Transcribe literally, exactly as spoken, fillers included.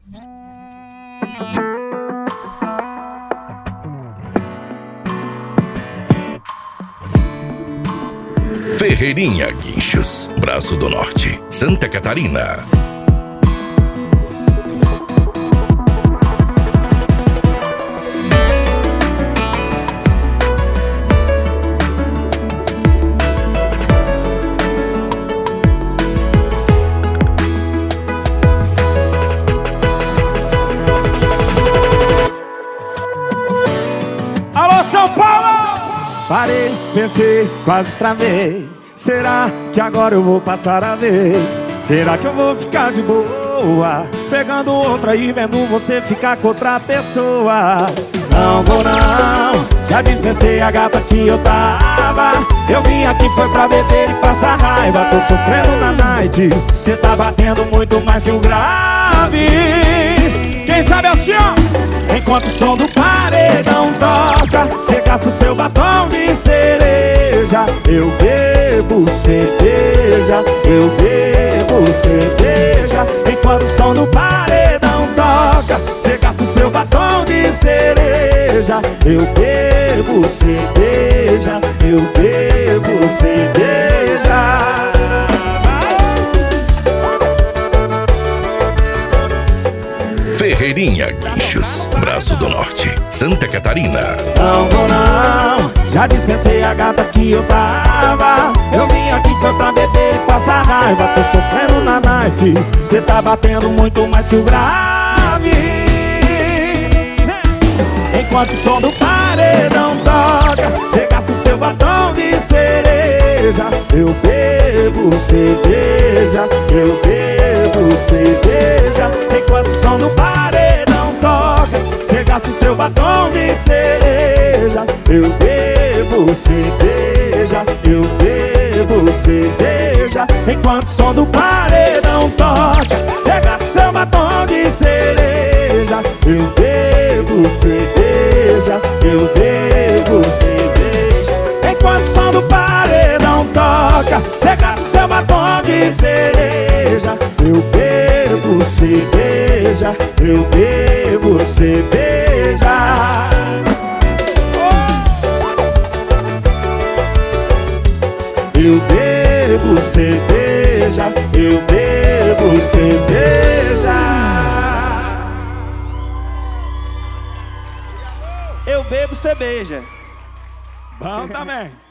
Ferreirinha Guinchos, Braço do Norte, Santa Catarina. Alô, São Paulo! Parei, pensei, quase travei. Será que agora eu vou passar a vez? Será que eu vou ficar de boa pegando outra e vendo você ficar com outra pessoa? Não vou não, já dispensei a gata que eu tava. Eu vim aqui foi pra beber e passar raiva. Tô sofrendo na night, cê tá batendo muito mais que o grave. Quem sabe assim, ó? Enquanto o som do paredão toca, cê gasta o seu batom de cereja. Eu bebo cerveja, eu bebo cerveja. Enquanto o som do paredão toca, cê gasta o seu batom de cereja. Eu bebo cerveja, eu bebo cerveja. Ferreirinha Guinchos, Braço do Norte, Santa Catarina. Não vou não, já dispensei a gata que eu tava. Eu vim aqui foi pra beber e passar raiva. Tô sofrendo na night, cê tá batendo muito mais que o grave. Enquanto o som do paredão toca, cê gasta o seu batom de cereja. Eu bebo cerveja, eu bebo cerveja. Enquanto o som do paredão toca, cê gasta o seu batom de cereja. Eu bebo cerveja, eu bebo cerveja. Enquanto o som do paredão toca, cê gasta o seu batom de cereja. Eu bebo cerveja, eu bebo cerveja. Enquanto o som do paredão toca, cê gasta o seu batom de cereja. Eu bebo cerveja, eu bebo cerveja. Eu bebo cerveja, eu bebo cerveja. Eu bebo cerveja. Bom também.